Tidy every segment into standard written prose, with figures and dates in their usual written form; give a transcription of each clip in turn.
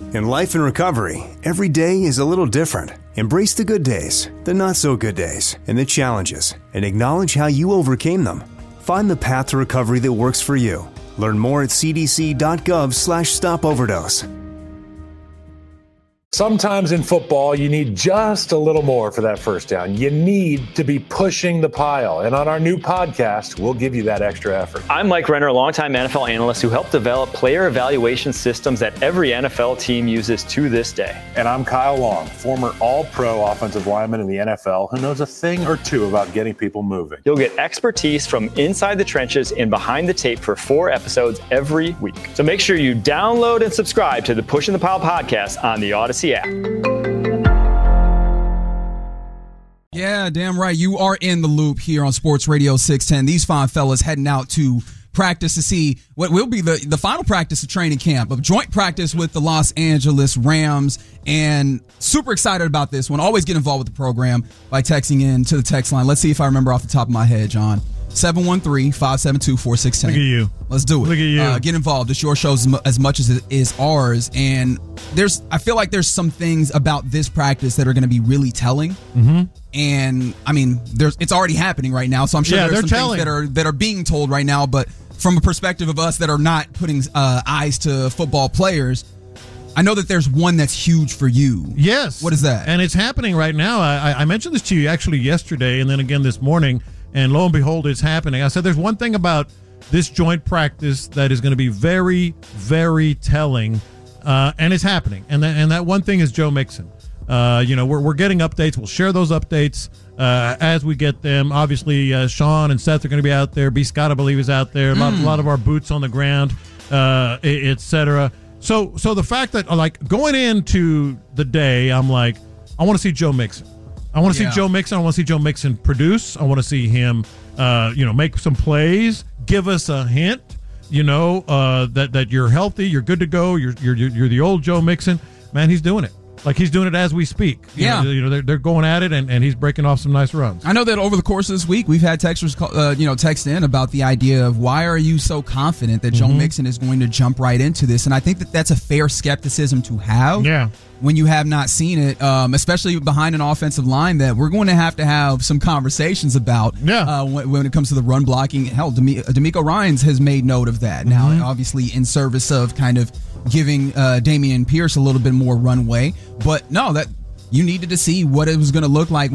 In life and recovery, every day is a little different. Embrace the good days, the not so good days, and the challenges, and acknowledge how you overcame them. Find the path to recovery that works for you. Learn more at cdc.gov/stopoverdose. Sometimes in football, you need just a little more for that first down. You need to be pushing the pile. And on our new podcast, we'll give you that extra effort. I'm Mike Renner, a longtime NFL analyst who helped develop player evaluation systems that every NFL team uses to this day. And I'm Kyle Long, former all-pro offensive lineman in the NFL who knows a thing or two about getting people moving. You'll get expertise from inside the trenches and behind the tape for 4 episodes every week. So make sure you download and subscribe to the Pushing the Pile podcast on the Odyssey app. Yeah, damn right. You are in the loop here on Sports Radio 610. These fine fellas heading out to practice to see what will be the final practice of training camp, of joint practice with the Los Angeles Rams. And super excited about this one. Always get involved with the program by texting in to the text line. Let's see if I remember off the top of my head, John. 713-572-4610. Look at you. Let's do it. Look at you. Get involved. It's your show as much as it is ours. And I feel like there's some things about this practice that are going to be really telling. Mm-hmm. And I mean, it's already happening right now. So I'm sure there's some things that are being told right now. But from a perspective of us that are not putting eyes to football players, I know that there's one that's huge for you. Yes. What is that? And it's happening right now. I mentioned this to you actually yesterday and then again this morning. And lo and behold, it's happening. I said there's one thing about this joint practice that is going to be very, very telling, and it's happening. And that one thing is Joe Mixon. We're getting updates. We'll share those updates as we get them. Obviously, Sean and Seth are going to be out there. B. Scott, I believe, is out there. A lot of our boots on the ground, et cetera. So the fact that, like, going into the day, I'm like, I want to see Joe Mixon. I want to see Joe Mixon. I want to see Joe Mixon produce. I want to see him, make some plays, give us a hint, that you're healthy, you're good to go, you're the old Joe Mixon. Man, he's doing it. Like, he's doing it as we speak. They're going at it, and he's breaking off some nice runs. I know that over the course of this week, we've had texters, text in about the idea of why are you so confident that Joe Mixon is going to jump right into this? And I think that that's a fair skepticism to have. Yeah. When you have not seen it, especially behind an offensive line that we're going to have some conversations about when it comes to the run blocking. Hell, D'Amico Ryans has made note of that. Now, obviously in service of kind of giving Dameon Pierce a little bit more runway. But no, that you needed to see what it was going to look like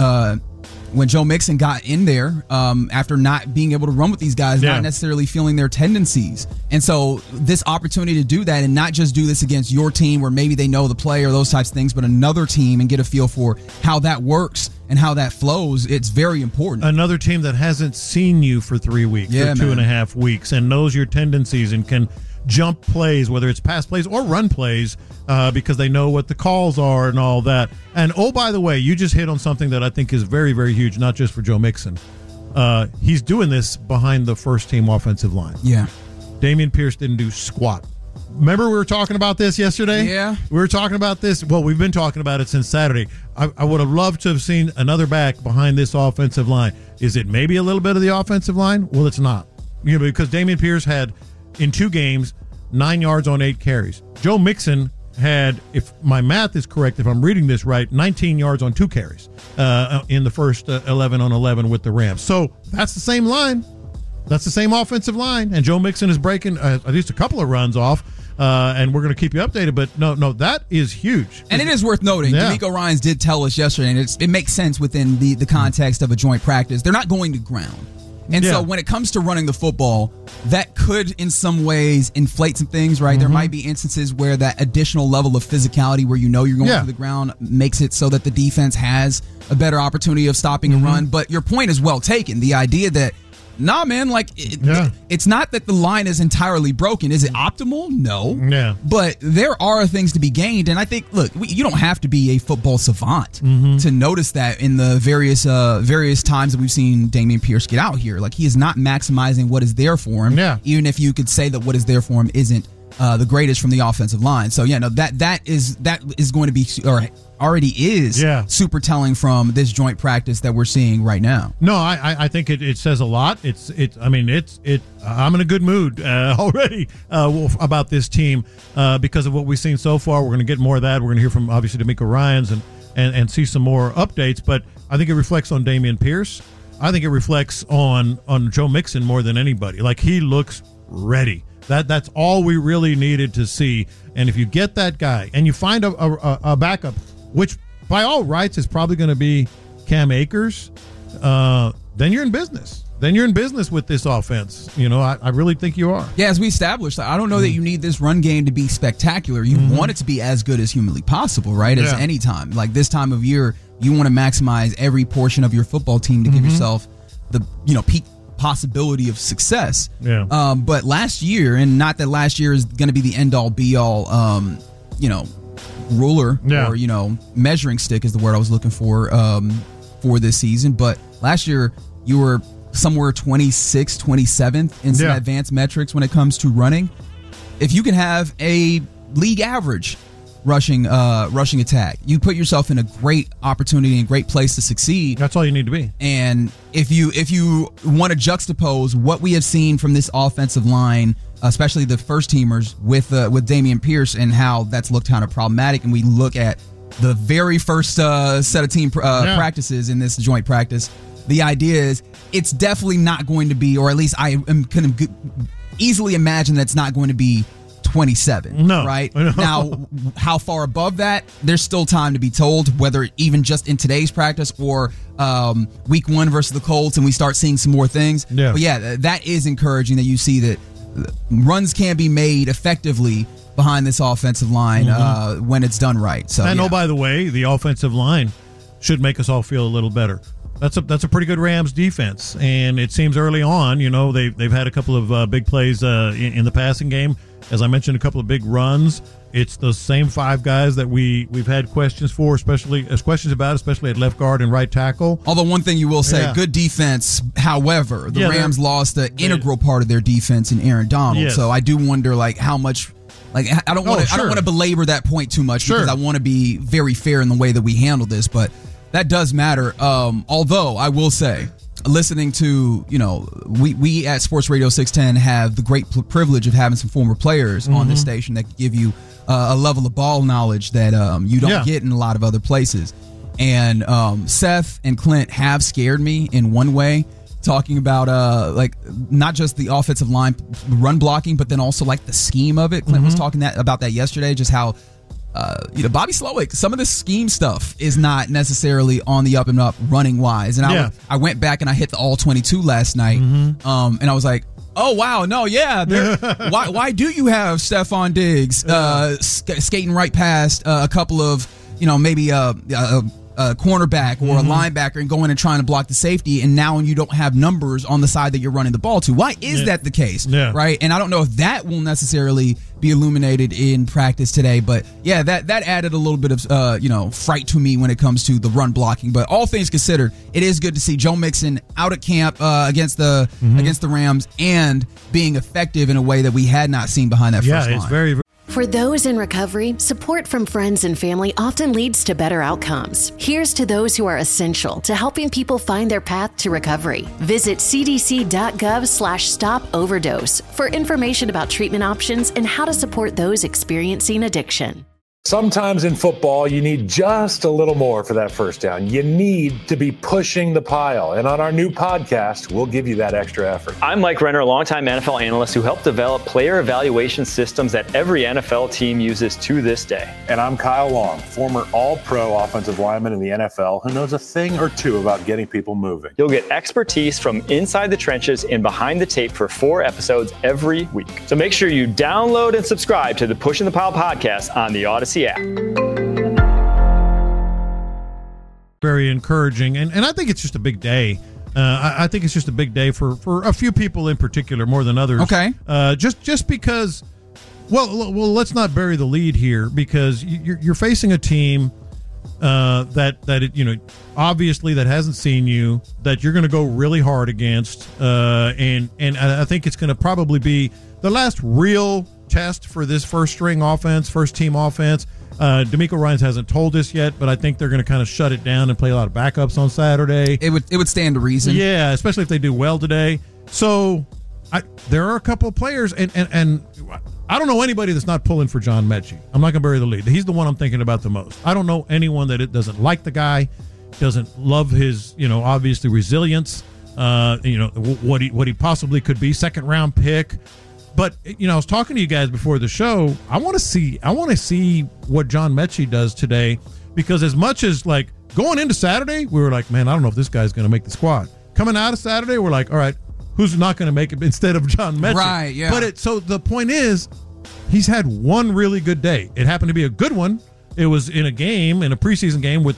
when Joe Mixon got in there after not being able to run with these guys, not necessarily feeling their tendencies. And so this opportunity to do that and not just do this against your team where maybe they know the play or those types of things, but another team and get a feel for how that works and how that flows, it's very important. Another team that hasn't seen you for 3 weeks or 2.5 weeks and knows your tendencies and can jump plays, whether it's pass plays or run plays, because they know what the calls are and all that. And, oh, by the way, you just hit on something that I think is very, very huge, not just for Joe Mixon. He's doing this behind the first-team offensive line. Yeah. Dameon Pierce didn't do squat. Remember we were talking about this yesterday? Yeah. We were talking about this. Well, we've been talking about it since Saturday. I would have loved to have seen another back behind this offensive line. Is it maybe a little bit of the offensive line? Well, it's not. Because Dameon Pierce had, in 2 games, 9 yards on 8 carries. Joe Mixon had, if my math is correct, if I'm reading this right, 19 yards on 2 carries in the first 11 on 11 with the Rams. So that's the same line. That's the same offensive line. And Joe Mixon is breaking at least a couple of runs off. And we're going to keep you updated. But no, that is huge. And it is worth noting, D'Amico Ryans did tell us yesterday, and it makes sense within the context of a joint practice. They're not going to ground. And so when it comes to running the football, that could in some ways inflate some things, right? There might be instances where that additional level of physicality where you're going to the ground makes it so that the defense has a better opportunity of stopping a run. But your point is well taken. The idea that nah, man, like, it's not that the line is entirely broken. Is it optimal? No. Yeah. But there are things to be gained, and I think, look, you don't have to be a football savant to notice that in the various times that we've seen Dameon Pierce get out here. Like, he is not maximizing what is there for him, even if you could say that what is there for him isn't the greatest from the offensive line. So yeah, no, that is going to be, or already is, super telling from this joint practice that we're seeing right now. No, I think it says a lot. I'm in a good mood already about this team because of what we've seen so far. We're going to get more of that. We're going to hear from obviously DeMeco Ryans and see some more updates. But I think it reflects on Dameon Pierce. I think it reflects on Joe Mixon more than anybody. Like, he looks ready. That's all we really needed to see. And if you get that guy and you find a backup, which by all rights is probably going to be Cam Akers, then you're in business. Then you're in business with this offense. I really think you are. Yeah, as we established, I don't know that you need this run game to be spectacular. You want it to be as good as humanly possible, right? As any time. Like this time of year, you want to maximize every portion of your football team to give yourself the peak possibility of success. But last year, and not that last year is going to be the end-all be-all ruler or measuring stick is the word I was looking for this season, but last year you were somewhere 26th, 27th in some advanced metrics when it comes to running. If you can have a league average rushing attack, you put yourself in a great opportunity and great place to succeed. That's all you need to be. And if you want to juxtapose what we have seen from this offensive line, especially the first teamers with Dameon Pierce, and how that's looked kind of problematic, and we look at the very first set of team practices in this joint practice, the idea is it's definitely not going to be, or at least I can easily imagine that it's not going to be 27. No. Right? Now, how far above that, there's still time to be told, whether even just in today's practice or week 1 versus the Colts, and we start seeing some more things. Yeah. But yeah, that is encouraging that you see that runs can be made effectively behind this offensive line when it's done right. So, oh, by the way, the offensive line should make us all feel a little better. That's a pretty good Rams defense, and it seems early on, they've had a couple of big plays in the passing game. As I mentioned, a couple of big runs. It's the same 5 guys that we've had questions about, especially at left guard and right tackle. Although one thing you will say, good defense. However, the Rams lost the integral part of their defense in Aaron Donald. Yes. So I do wonder, how much. I don't want to belabor that point too much because I want to be very fair in the way that we handle this, but that does matter. Although I will say, listening to, we at Sports Radio 610 have the great privilege of having some former players on this station that can give you a level of ball knowledge that you don't get in a lot of other places. And Seth and Clint have scared me in one way, talking about not just the offensive line run blocking, but then also the scheme of it. Clint was talking about that yesterday, just how Bobby Slowick, some of the scheme stuff is not necessarily on the up and up running wise. And I went back and I hit the all 22 last night, and I was like, oh wow, no, why do you have Stephon Diggs skating right past a couple of maybe a cornerback or a linebacker and going and trying to block the safety, and now you don't have numbers on the side that you're running the ball to? Why is that the case? Right? And I don't know if that will necessarily be illuminated in practice today, but that added a little bit of fright to me when it comes to the run blocking. But all things considered, it is good to see Joe Mixon out at camp against the Rams and being effective in a way that we had not seen behind that first line. It's very. For those in recovery, support from friends and family often leads to better outcomes. Here's to those who are essential to helping people find their path to recovery. Visit cdc.gov/stop overdose for information about treatment options and how to support those experiencing addiction. Sometimes in football, you need just a little more for that first down. You need to be pushing the pile. And on our new podcast, we'll give you that extra effort. I'm Mike Renner, a longtime NFL analyst who helped develop player evaluation systems that every NFL team uses to this day. And I'm Kyle Long, former all-pro offensive lineman in the NFL who knows a thing or two about getting people moving. You'll get expertise from inside the trenches and behind the tape for 4 episodes every week. So make sure you download and subscribe to the Pushing the Pile podcast on the Odyssey app. Very encouraging, and I think it's just a big day. I think it's just a big day for a few people in particular, more than others. Okay. Just because. Well, let's not bury the lead here, because you're facing a team that obviously that hasn't seen you, that you're going to go really hard against, and I think it's going to probably be the last real test for this first team offense. D'Amico Ryans hasn't told us yet, but I think they're going to kind of shut it down and play a lot of backups on Saturday. It would stand to reason. Yeah, especially if they do well today. So there are a couple of players, and I don't know anybody that's not pulling for John Mechie. I'm not going to bury the lead. He's the one I'm thinking about the most. I don't know anyone that doesn't like the guy, doesn't love his, obviously resilience, what he possibly could be, second round pick. But I was talking to you guys before the show. I want to see what John Mechie does today, because as much as like going into Saturday, we were like, man, I don't know if this guy's going to make the squad. Coming out of Saturday, we're like, all right, who's not going to make it instead of John Mechie? Right, yeah. But so the point is, he's had one really good day. It happened to be a good one. It was in a preseason game with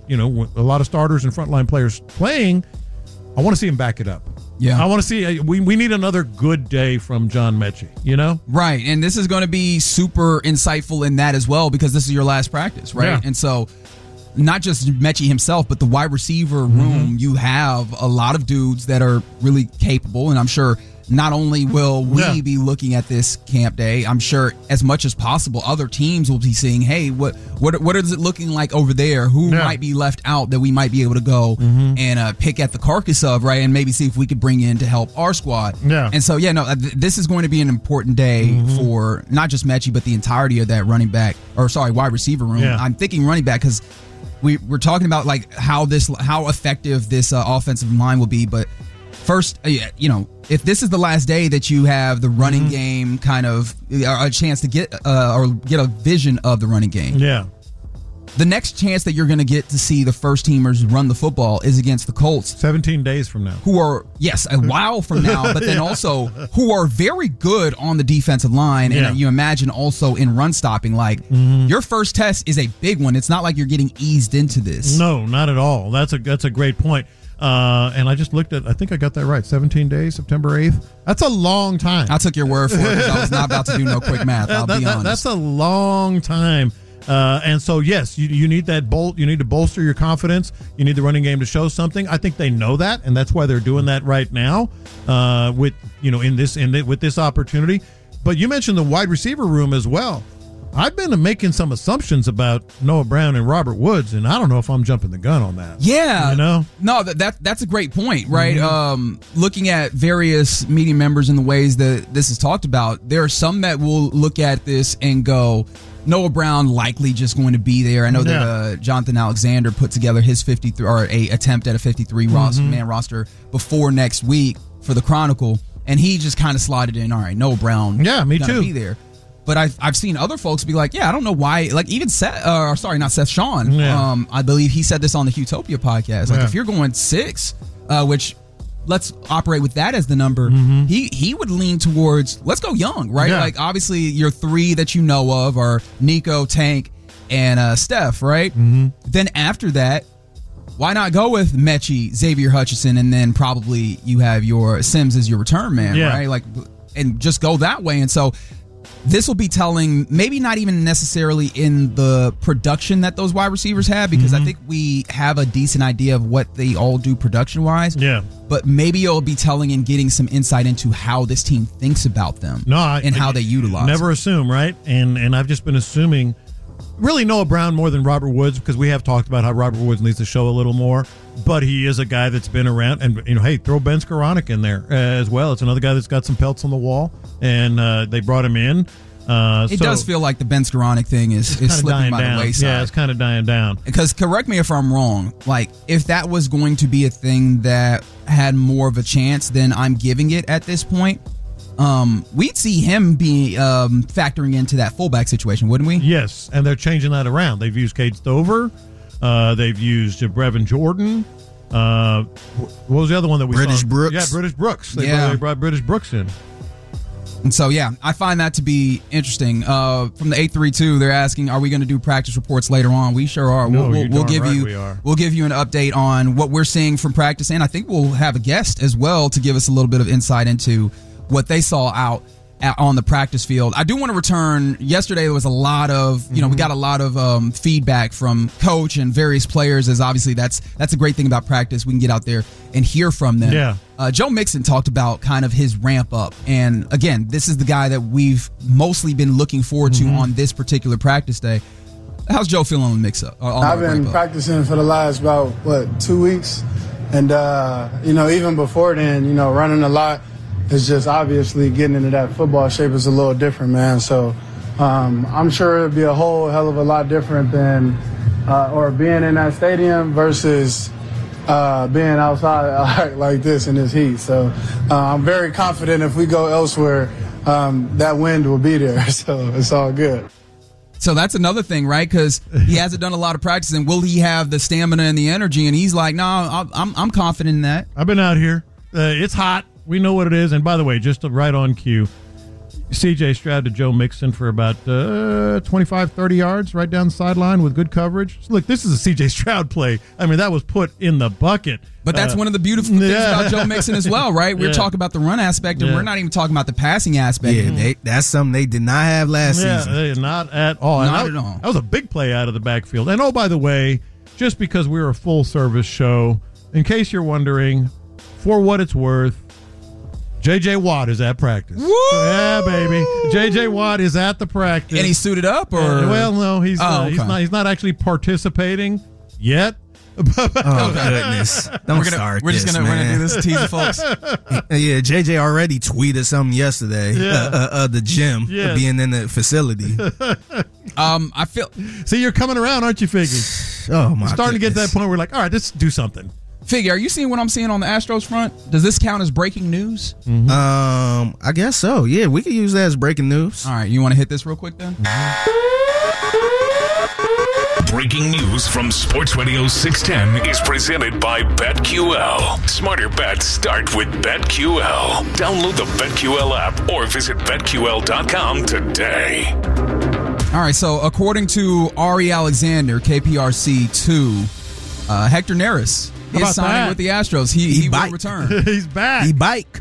a lot of starters and frontline players playing. I want to see him back it up. Yeah, I want to see. We need another good day from John Mechie. Right, and this is going to be super insightful in that as well, because this is your last practice, right? Yeah. And so, not just Mechie himself, but the wide receiver room. You have a lot of dudes that are really capable, and I'm sure not only will we be looking at this camp day, I'm sure as much as possible other teams will be seeing, hey, what is it looking like over there? Who might be left out that we might be able to go and pick at the carcass of, right? And maybe see if we could bring in to help our squad. Yeah. And so, this is going to be an important day for not just Mechie, but the entirety of that wide receiver room. Yeah. I'm thinking running back because we're talking about like how effective this offensive line will be, but first, if this is the last day that you have the running game kind of a chance to get a vision of the running game. Yeah. The next chance that you're going to get to see the first teamers run the football is against the Colts. 17 days from now. Who are, a while from now, but then also who are very good on the defensive line. And you imagine also in run stopping, like your first test is a big one. It's not like you're getting eased into this. No, not at all. That's a great point. And I just looked at, I think I got that right, 17 days, September 8th. That's a long time. I took your word for it. I was not about to do no quick math, I'll be honest. That's a long time. And so, yes, you need that you need to bolster your confidence. You need the running game to show something. I think they know that, and that's why they're doing that right now with this opportunity. But you mentioned the wide receiver room as well. I've been making some assumptions about Noah Brown and Robert Woods, and I don't know if I'm jumping the gun on that. Yeah. No, that's a great point, right? Looking at various media members and the ways that this is talked about, there are some that will look at this and go, Noah Brown likely just going to be there. I know that Jonathan Alexander put together his 53 or a attempt at a 53 man roster before next week for the Chronicle, and he just kind of slotted in. All right, Noah Brown, me too, be there. But I've seen other folks be like, I don't know why. Like even Sean. Yeah. I believe he said this on the Utopia podcast. Like if you're going 6, which let's operate with that as the number. He would lean towards let's go young, right? Yeah. Like obviously your 3 that you know of are Nico, Tank, and Steph, right? Then after that, why not go with Mechie, Xavier Hutchinson, and then probably you have your Sims as your return man, right? Like, and just go that way. And so this will be telling, maybe not even necessarily in the production that those wide receivers have, because I think we have a decent idea of what they all do production-wise. Yeah. But maybe it'll be telling and getting some insight into how this team thinks about them and how they utilize Never assume, right? And I've just been assuming, really Noah Brown more than Robert Woods, because we have talked about how Robert Woods needs to show a little more. But he is a guy that's been around, and hey, throw Ben Skoranek in there as well. It's another guy that's got some pelts on the wall, and they brought him in. It does feel like the Ben Skoranek thing is slipping by the wayside. Yeah, it's kind of dying down. Because correct me if I'm wrong, like if that was going to be a thing that had more of a chance than I'm giving it at this point, we'd see him be factoring into that fullback situation, wouldn't we? Yes, and they're changing that around. They've used Cade Stover. They've used Brevin Jordan. What was the other one that we British saw? Brooks. Yeah, British Brooks. They brought British Brooks in. And so, I find that to be interesting. From the 832, they're asking, are we going to do practice reports later on? We sure are. No, we'll give you an update on what we're seeing from practice, and I think we'll have a guest as well to give us a little bit of insight into what they saw out on the practice field. I do want to return. Yesterday there was a lot of, we got a lot of feedback from coach and various players, as obviously that's a great thing about practice. We can get out there and hear from them. Yeah. Joe Mixon talked about kind of his ramp up. And again, this is the guy that we've mostly been looking forward to on this particular practice day. How's Joe feeling on the mix-up? I've been practicing for the last about 2 weeks, and even before then, running a lot is just obviously getting into that football shape is a little different, man. So I'm sure it'd be a whole hell of a lot different than or being in that stadium versus being outside like this in this heat. So I'm very confident if we go elsewhere, that wind will be there. So it's all good. So that's another thing, right? Because he hasn't done a lot of practice, and will he have the stamina and the energy? And he's like, no, I'm confident in that. I've been out here. It's hot. We know what it is. And by the way, just right on cue, C.J. Stroud to Joe Mixon for about 25, 30 yards right down the sideline with good coverage. So look, this is a C.J. Stroud play. I mean, that was put in the bucket. But that's one of the beautiful things about Joe Mixon as well, right? We're talking about the run aspect, and we're not even talking about the passing aspect. Yeah, that's something they did not have last season. Not at all. Not at all. That was a big play out of the backfield. And, oh, by the way, just because we're a full-service show, in case you're wondering, for what it's worth, J.J. Watt is at practice. Woo! Yeah, baby. J.J. Watt is at the practice. And he's suited up? Or well, no, he's not actually participating yet. Oh, goodness. Don't start We're just going to do this to tease folks. Yeah, JJ already tweeted something yesterday. The gym being in the facility. I feel. See, you're coming around, aren't you, Figgy? Oh, my Starting to get to that point where we're like, all right, let's do something. Figgy, are you seeing what I'm seeing on the Astros front? Does this count as breaking news? I guess so. Yeah, we could use that as breaking news. All right, you want to hit this real quick then? Breaking news from Sports Radio 610 is presented by BetQL. Smarter bets start with BetQL. Download the BetQL app or visit BetQL.com today. All right, so according to Ari Alexander, KPRC2, Hector Neris is signing with the Astros. He will return. He's back. He bike.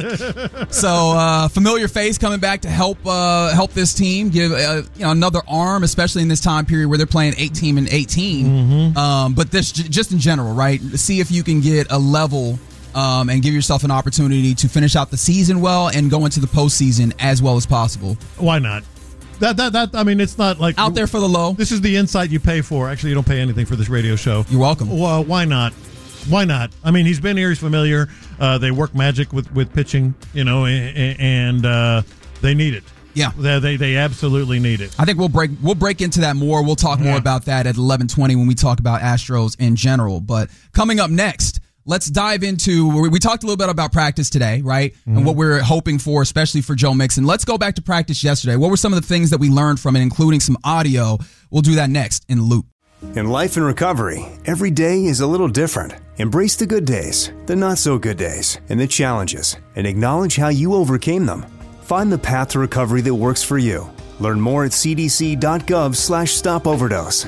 So familiar face coming back to help this team, give another arm, especially in this time period where they're playing 18-18. But this just in general, right? See if you can get a level and give yourself an opportunity to finish out the season well and go into the postseason as well as possible. Why not? That I mean, it's not like out there for the low. This is the insight you pay for. Actually, you don't pay anything for this radio show. You're welcome. Well, why not? Why not? I mean, he's been here. He's familiar. They work magic with pitching, and they need it. Yeah, they absolutely need it. I think we'll break into that more. We'll talk more about that at 11:20 when we talk about Astros in general. But coming up next, let's dive into. We talked a little bit about practice today, right? And what we're hoping for, especially for Joe Mixon. Let's go back to practice yesterday. What were some of the things that we learned from it, including some audio? We'll do that next in Loop. In life and recovery, every day is a little different. Embrace the good days, the not so good days, and the challenges, and acknowledge how you overcame them. Find the path to recovery that works for you. Learn more at cdc.gov/stopoverdose.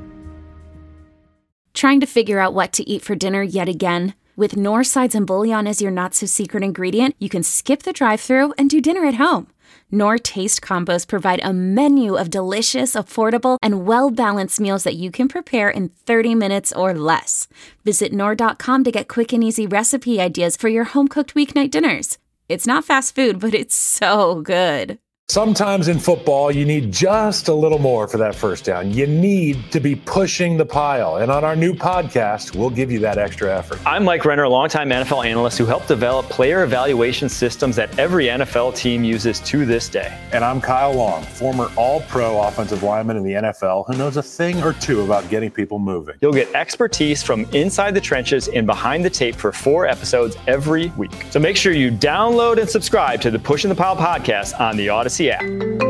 Trying to figure out what to eat for dinner yet again? With Knorr Sides and Bouillon as your not-so-secret ingredient, you can skip the drive-thru and do dinner at home. Knorr Taste Combos provide a menu of delicious, affordable, and well-balanced meals that you can prepare in 30 minutes or less. Visit Knorr.com to get quick and easy recipe ideas for your home-cooked weeknight dinners. It's not fast food, but it's so good. Sometimes in football, you need just a little more for that first down. You need to be pushing the pile. And on our new podcast, we'll give you that extra effort. I'm Mike Renner, a longtime NFL analyst who helped develop player evaluation systems that every NFL team uses to this day. And I'm Kyle Long, former all-pro offensive lineman in the NFL who knows a thing or two about getting people moving. You'll get expertise from inside the trenches and behind the tape for 4 episodes every week. So make sure you download and subscribe to the Pushing the Pile podcast on the Odyssey app.